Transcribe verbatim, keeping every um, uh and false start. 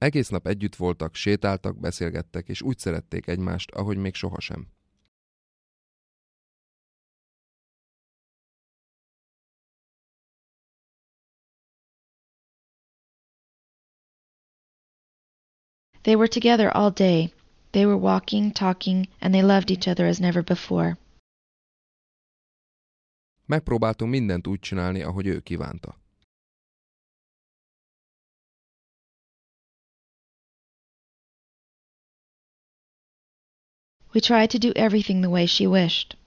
Egész nap együtt voltak, sétáltak, beszélgettek, és úgy szerették egymást, ahogy még sohasem. They were together all day. They were walking, talking, and they loved each other as never before. Megpróbáltunk mindent úgy csinálni, ahogy ő kívánta. We tried to do everything the way she wished.